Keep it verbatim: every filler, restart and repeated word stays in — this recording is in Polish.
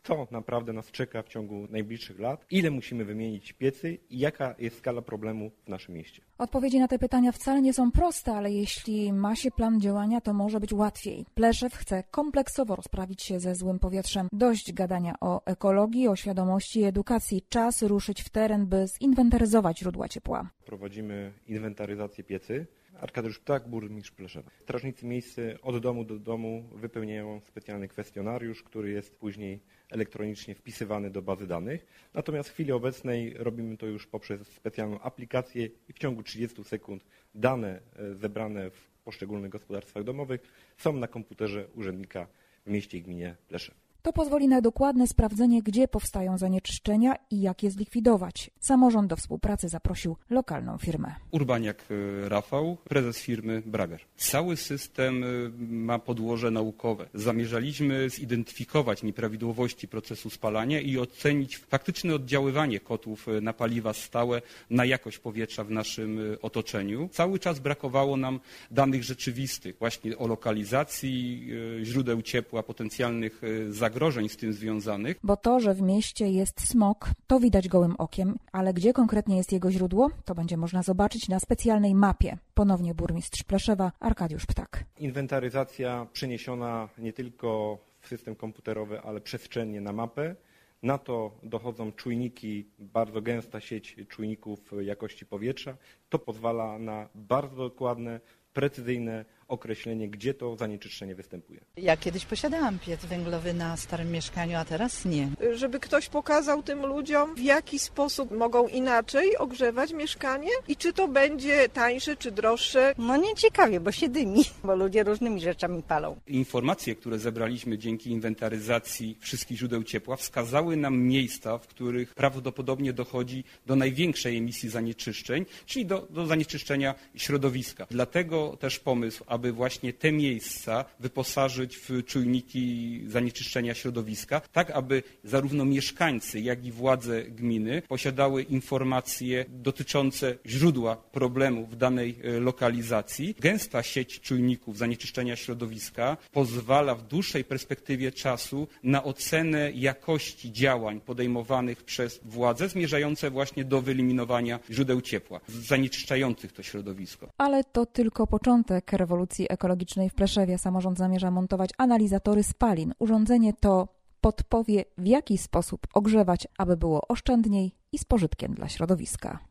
co naprawdę nas czeka w ciągu najbliższych lat, ile musimy wymienić piecy i jaka jest skala problemu w naszym mieście. Odpowiedzi na te pytania wcale nie są proste, ale jeśli ma się plan działania, to może być łatwiej. Pleszew chce kompleksowo rozprawić się ze złym powietrzem. Dość gadania o ekologii, o świadomości i edukacji. Czas ruszyć w teren, by zinwentaryzować źródła ciepła. Prowadzimy inwentaryzację piecy. Arkadiusz Ptak, burmistrz Pleszewa. Strażnicy miejscy od domu do domu wypełniają specjalny kwestionariusz, który jest później elektronicznie wpisywany do bazy danych. Natomiast w chwili obecnej robimy to już poprzez specjalną aplikację i w ciągu trzydziestu sekund dane zebrane w poszczególnych gospodarstwach domowych są na komputerze urzędnika w mieście i gminie Pleszew. To pozwoli na dokładne sprawdzenie, gdzie powstają zanieczyszczenia i jak je zlikwidować. Samorząd do współpracy zaprosił lokalną firmę. Urbaniak Rafał, prezes firmy Brager. Cały system ma podłoże naukowe. Zamierzaliśmy zidentyfikować nieprawidłowości procesu spalania i ocenić faktyczne oddziaływanie kotłów na paliwa stałe na jakość powietrza w naszym otoczeniu. Cały czas brakowało nam danych rzeczywistych właśnie o lokalizacji źródeł ciepła, potencjalnych zagrożeń zagrożeń z tym związanych. Bo to, że w mieście jest smog, to widać gołym okiem, ale gdzie konkretnie jest jego źródło, to będzie można zobaczyć na specjalnej mapie. Ponownie burmistrz Pleszewa Arkadiusz Ptak. Inwentaryzacja przeniesiona nie tylko w system komputerowy, ale przestrzennie na mapę. Na to dochodzą czujniki, bardzo gęsta sieć czujników jakości powietrza. To pozwala na bardzo dokładne, precyzyjne określenie, gdzie to zanieczyszczenie występuje. Ja kiedyś posiadałam piec węglowy na starym mieszkaniu, a teraz nie. Żeby ktoś pokazał tym ludziom, w jaki sposób mogą inaczej ogrzewać mieszkanie i czy to będzie tańsze, czy droższe. No nie ciekawie, bo się dymi, bo ludzie różnymi rzeczami palą. Informacje, które zebraliśmy dzięki inwentaryzacji wszystkich źródeł ciepła, wskazały nam miejsca, w których prawdopodobnie dochodzi do największej emisji zanieczyszczeń, czyli do, do zanieczyszczenia środowiska. Dlatego też pomysł, aby aby właśnie te miejsca wyposażyć w czujniki zanieczyszczenia środowiska, tak aby zarówno mieszkańcy, jak i władze gminy posiadały informacje dotyczące źródła problemu w danej lokalizacji. Gęsta sieć czujników zanieczyszczenia środowiska pozwala w dłuższej perspektywie czasu na ocenę jakości działań podejmowanych przez władze zmierzające właśnie do wyeliminowania źródeł ciepła zanieczyszczających to środowisko. Ale to tylko początek rewolucji ekologicznej w Pleszewie. Samorząd zamierza montować analizatory spalin. Urządzenie to podpowie, w jaki sposób ogrzewać, aby było oszczędniej i z pożytkiem dla środowiska.